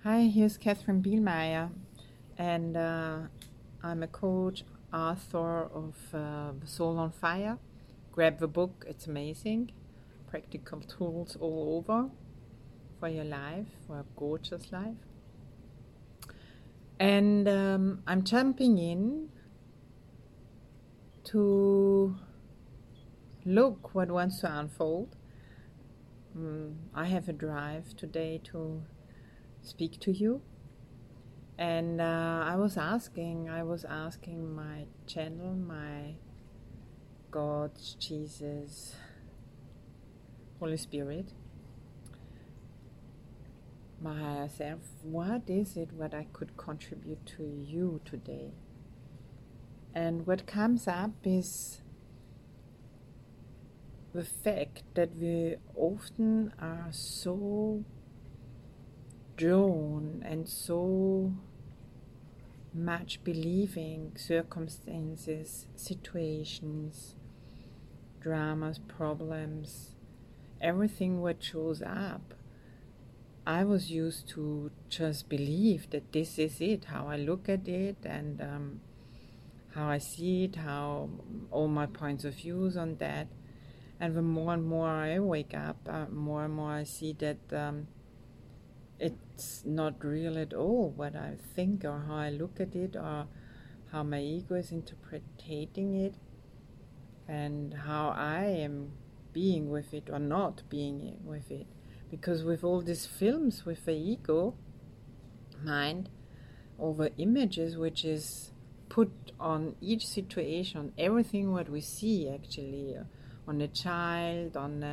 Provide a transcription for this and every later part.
Hi, here's Catherine Bielmeier, and I'm a coach, author of The Soul on Fire. Grab the book, it's amazing. Practical tools all over for your life, for a gorgeous life. And I'm jumping in to look what wants to unfold. I have a drive today to speak to you. And I was asking my channel, my God, Jesus, Holy Spirit, my higher self, what is it what I could contribute to you today? And what comes up is the fact that we often are so drawn and so much believing circumstances, situations, dramas, problems, everything what shows up. I was used to just believe that this is it, how I look at it, and how I see it, how all my points of views on that. And the more and more I wake up, more and more I see that it's not real at all what I think or how I look at it or how my ego is interpreting it and how I am being with it or not being with it. Because with all these films with the ego mind, all the images which is put on each situation, everything what we see actually, on a child, on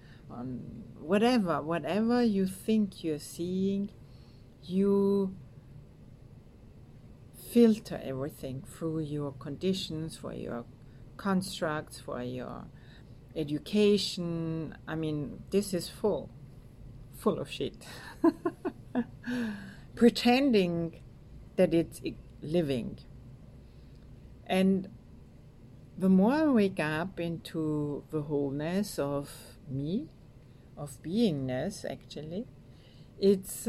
whatever you think you're seeing, you filter everything through your conditions, for your constructs, for your education. I mean, this is full of shit. Pretending that it's living. And the more I wake up into the wholeness of me, of beingness, actually, it's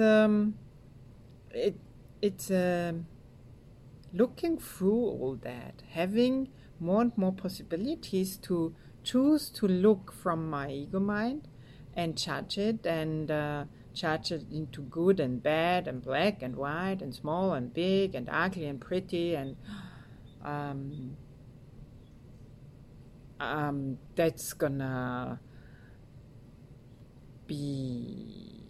looking through all that, having more and more possibilities to choose to look from my ego mind and judge it and judge it into good and bad and black and white and small and big and ugly and pretty and that's gonna be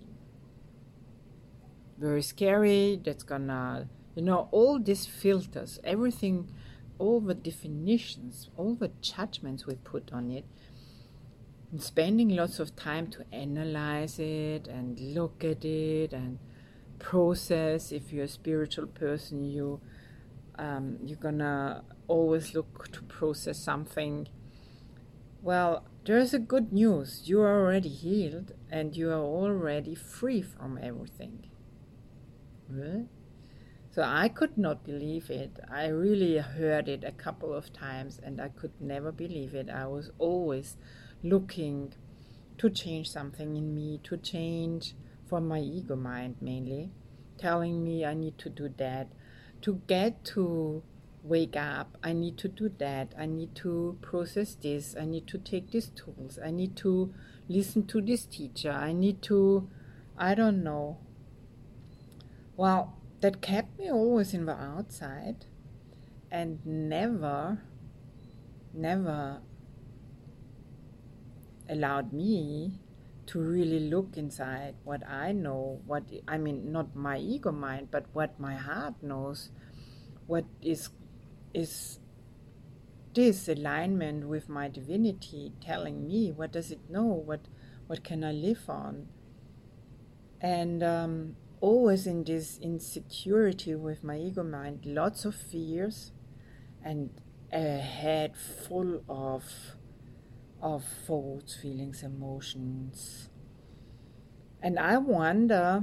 very scary, that's gonna, all these filters, everything, all the definitions, all the judgments we put on it, and spending lots of time to analyze it and look at it and process. If you're a spiritual person, you're gonna always look to process something. Well, there's a good news. You are already healed and you are already free from everything. Really? So I could not believe it. I really heard it a couple of times and I could never believe it. I was always looking to change something in me, to change for my ego mind mainly, telling me I need to do that. To get to wake up, I need to do that. I need to process this. I need to take these tools. I need to listen to this teacher. I need to, I don't know. Well, that kept me always in the outside and never allowed me to really look inside what I know, not my ego mind, but what my heart knows, what is this alignment with my divinity telling me, what does it know, what can I live on? And always in this insecurity with my ego mind, lots of fears and a head full of thoughts, feelings, emotions. And I wonder,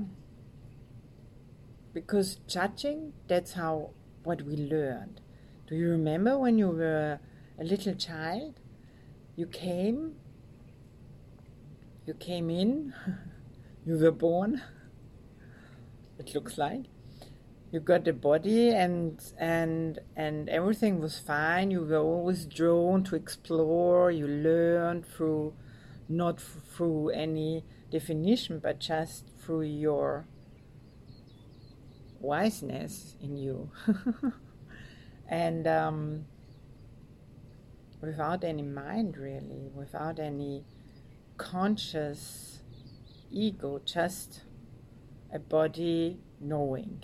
because judging, that's what we learned. Do you remember when you were a little child? You came in, you were born, it looks like. You got a body and everything was fine. You were always drawn to explore. You learned through, not through any definition, but just through your wiseness in you. And without any mind, really, without any conscious ego, just a body knowing,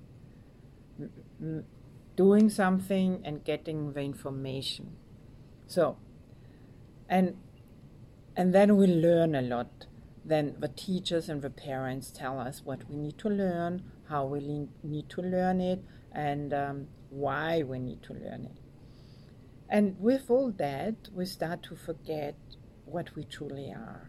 doing something and getting the information. So, and then we learn a lot. Then the teachers and the parents tell us what we need to learn, how we need to learn it, and why we need to learn it. And with all that, we start to forget what we truly are.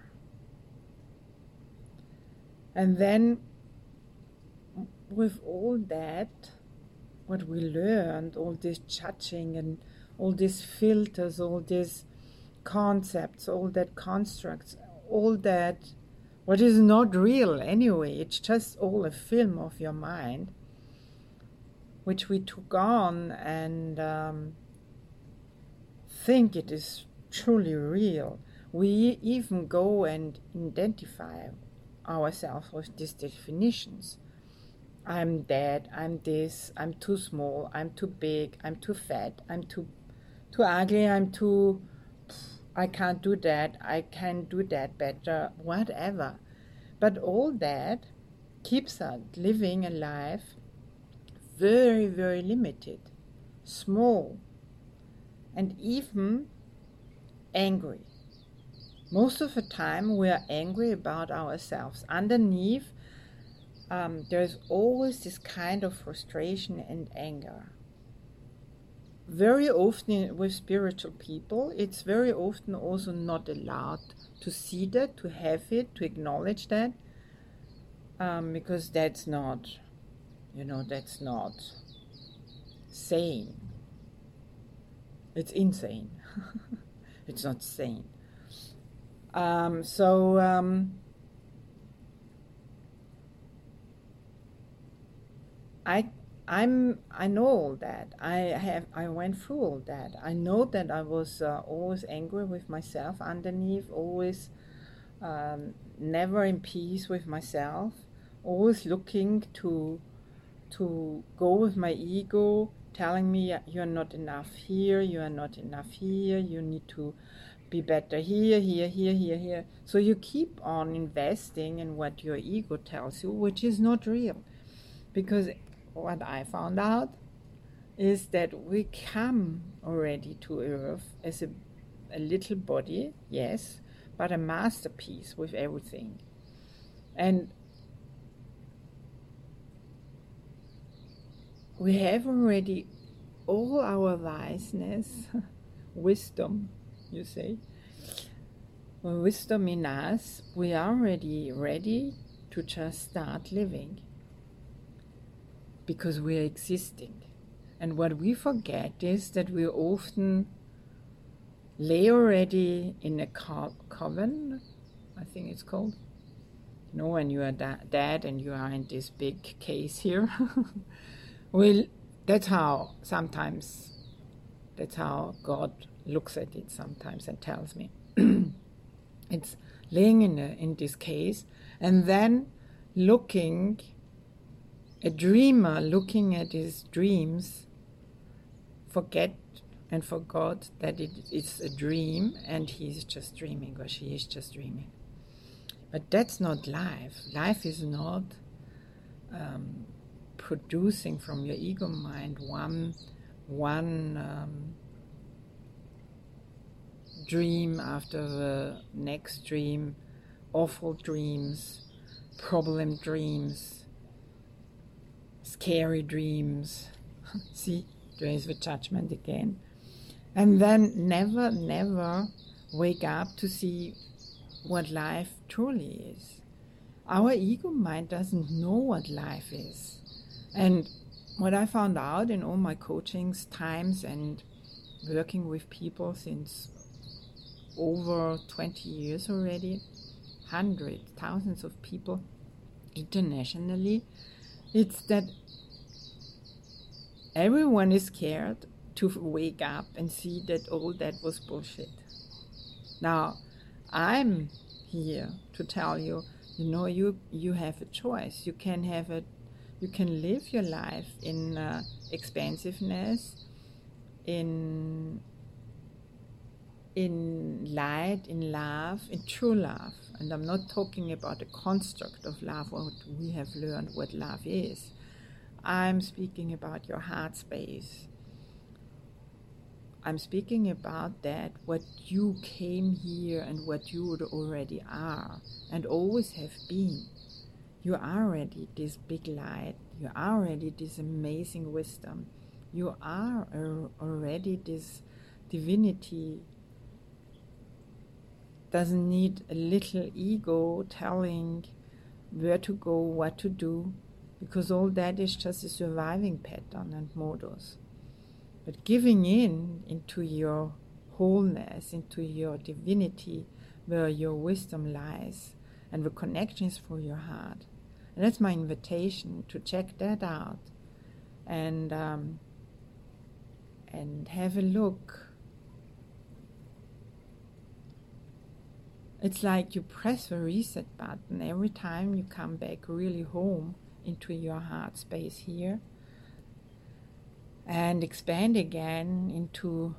And then, with all that, what we learned, all this judging and all these filters, all these concepts, all that constructs, all that, what is not real anyway, it's just all a film of your mind, which we took on and think it is truly real. We even go and identify ourselves with these definitions. I'm dead, I'm this, I'm too small, I'm too big, I'm too fat, I'm too ugly, I can't do that, I can do that better, whatever. But all that keeps us living a life very, very limited, small, and even angry. Most of the time we are angry about ourselves. Underneath, there's always this kind of frustration and anger. Very often with spiritual people, it's very often also not allowed to see that, to have it, to acknowledge that, because that's not, that's not sane. It's insane. It's not sane. I know all that. I went through all that. I know that I was always angry with myself underneath, always never in peace with myself, always looking to go with my ego, telling me you're not enough here, you are not enough here, you need to be better here. So you keep on investing in what your ego tells you, which is not real. Because what I found out is that we come already to Earth as a little body, yes, but a masterpiece with everything. And we have already all our wiseness, wisdom, you say, wisdom in us. We are already ready to just start living, because we are existing. And what we forget is that we often lay already in a coven, I think it's called. When you are dead and you are in this big case here. Well, that's how God looks at it sometimes and tells me. It's laying in this case, and then a dreamer looking at his dreams, forgot that it is a dream and he's just dreaming, or she is just dreaming. But that's not life. Life is not producing from your ego mind one dream after the next dream, awful dreams, problem dreams, scary dreams. See, there is the judgment again. And then never wake up to see what life truly is. Our ego mind doesn't know what life is. And what I found out in all my coachings times and working with people since over 20 years already, hundreds, thousands of people internationally, It's that everyone is scared to wake up and see that all that was bullshit. Now, I'm here to tell you, you have a choice. You can live your life in expansiveness, in light, in love, in true love. And I'm not talking about the construct of love, what we have learned what love is. I'm speaking about your heart space. I'm speaking about that, what you came here and what you already are and always have been. You are already this big light. You are already this amazing wisdom. You are already this divinity. Doesn't need a little ego telling where to go, what to do, because all that is just a surviving pattern and modus. But giving into your wholeness, into your divinity, where your wisdom lies, and the connection is for your heart. And that's my invitation to check that out, and have a look. It's like you press the reset button every time you come back really home into your heart space here, and expand again into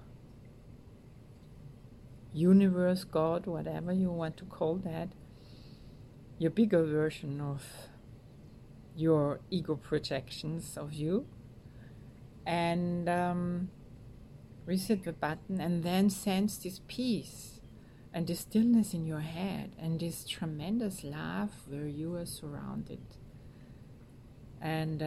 universe, God, whatever you want to call that, your bigger version of your ego projections of you, and reset the button, and then sense this peace and this stillness in your head and this tremendous love where you are surrounded, and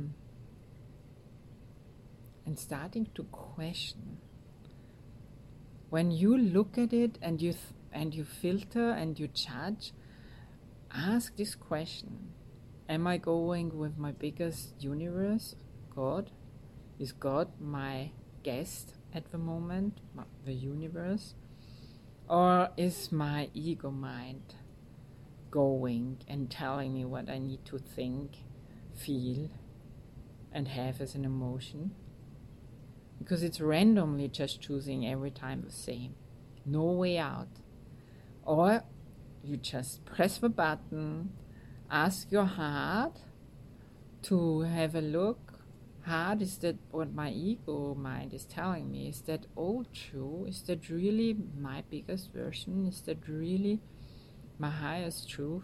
starting to question. When you look at it and you filter and you judge, ask this question: am I going with my biggest universe, God? Is God my guest at the moment, the universe? Or is my ego mind going and telling me what I need to think, feel, and have as an emotion? Because it's randomly just choosing every time the same. No way out. Or you just press the button, ask your heart to have a look. Heart, is that what my ego mind is telling me? Is that all true? Is that really my biggest version? Is that really my highest truth?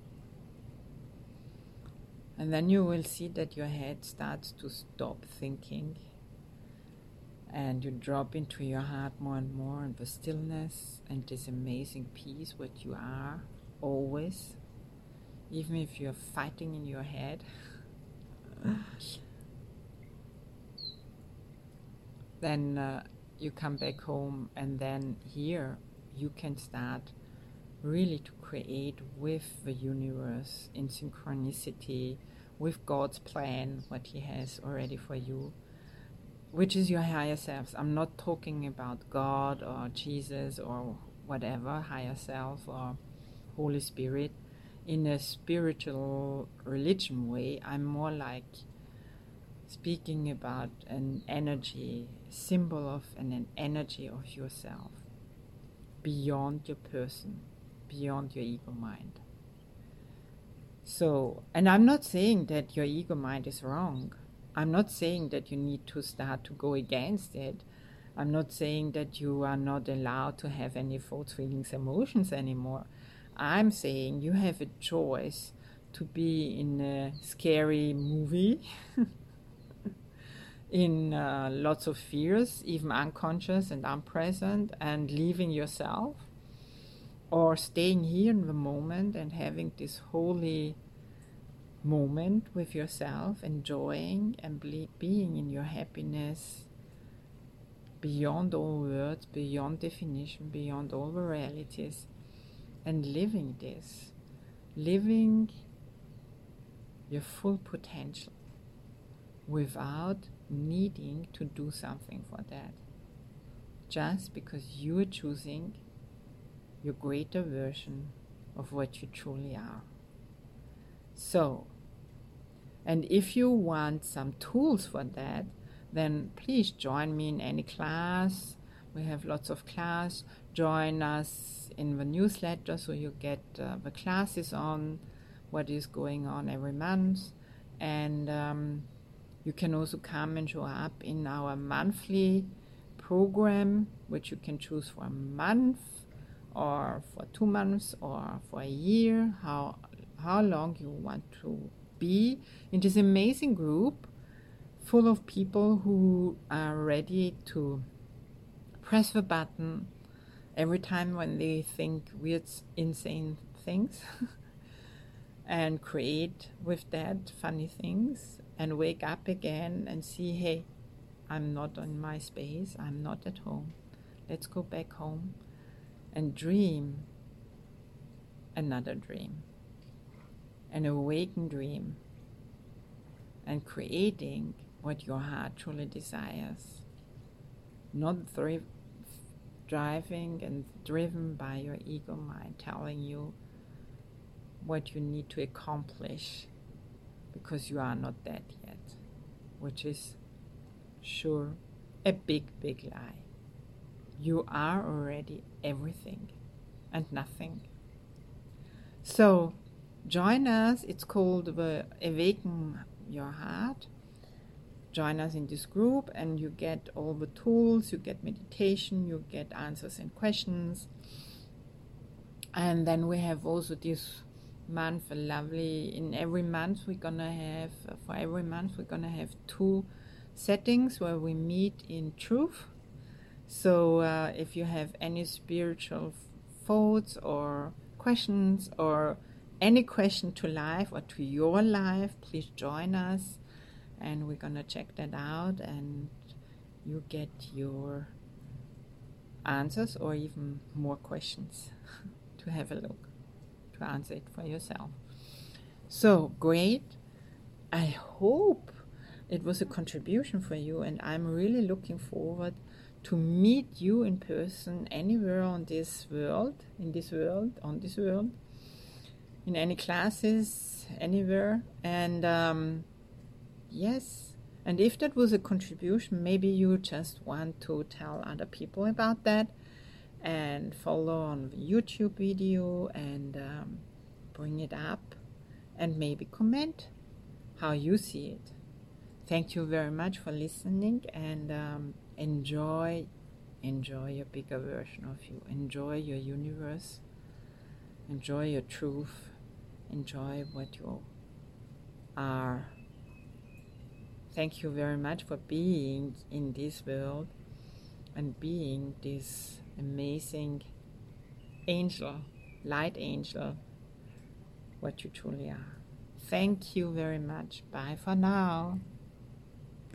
And then you will see that your head starts to stop thinking, and you drop into your heart more and more, and the stillness and this amazing peace, what you are always, even if you're fighting in your head. Then you come back home, and then here you can start really to create with the universe in synchronicity with God's plan, what He has already for you, which is your higher selves. I'm not talking about God or Jesus or whatever, higher self or Holy Spirit in a spiritual religion way. I'm more like speaking about an energy, symbol of an energy of yourself, beyond your person, beyond your ego mind. So, and I'm not saying that your ego mind is wrong. I'm not saying that you need to start to go against it. I'm not saying that you are not allowed to have any thoughts, feelings, emotions anymore. I'm saying you have a choice to be in a scary movie in lots of fears, even unconscious and unpresent, and leaving yourself, or staying here in the moment and having this holy moment with yourself, enjoying and being in your happiness beyond all words, beyond definition, beyond all the realities, and living this, living your full potential without needing to do something for that, just because you are choosing your greater version of what you truly are. So, And if you want some tools for that, then please join me in any class. We have lots of class. Join us in the newsletter so you get the classes on what is going on every month. And you can also come and show up in our monthly program, which you can choose for a month or for 2 months or for a year, how long you want to be in this amazing group full of people who are ready to press the button every time when they think weird, insane things and create with that funny things and wake up again and see, hey, I'm not in my space, I'm not at home. Let's go back home and dream another dream, an awakened dream, and creating what your heart truly desires, not driving and driven by your ego mind telling you what you need to accomplish, because you are not that yet, which is sure a big lie. You are already everything and nothing. So join us. It's called the Awaken Your Heart. Join us in this group and you get all the tools, you get meditation, you get answers and questions. And then we have also this month a lovely, in every month we're gonna have, for every month we're gonna have 2 settings where we meet in truth. So if you have any spiritual thoughts or questions or any question to life or to your life, please join us and we're gonna check that out and you get your answers or even more questions to have a look, to answer it for yourself. So great. I hope it was a contribution for you, and I'm really looking forward to meet you in person anywhere on this world, in any classes, anywhere. And yes, and if that was a contribution, maybe you just want to tell other people about that and follow on the YouTube video and bring it up and maybe comment how you see it. Thank you very much for listening, and enjoy your bigger version of you. Enjoy your universe. Enjoy your truth. Enjoy what you are. Thank you very much for being in this world and being this amazing angel, light angel, what you truly are. Thank you very much. Bye for now.